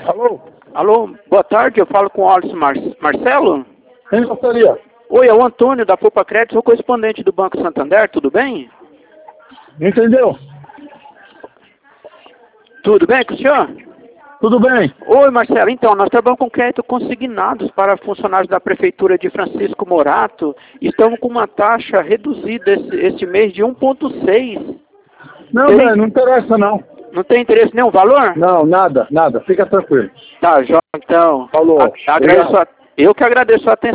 Alô? Alô, boa tarde, eu falo com o Alisson Marcelo? Quem gostaria? Oi, é o Antônio da Poupa Crédito, sou correspondente do Banco Santander, tudo bem? Entendeu? Tudo bem com o senhor? Tudo bem. Oi, Marcelo, então, nós trabalhamos com crédito consignados para funcionários da Prefeitura de Francisco Morato. Estamos com uma taxa reduzida esse mês de 1,6. Não, velho, não interessa não. Não tem interesse nenhum valor? Não, nada. Fica tranquilo. Tá, Jó, então. Falou. Eu que agradeço a atenção.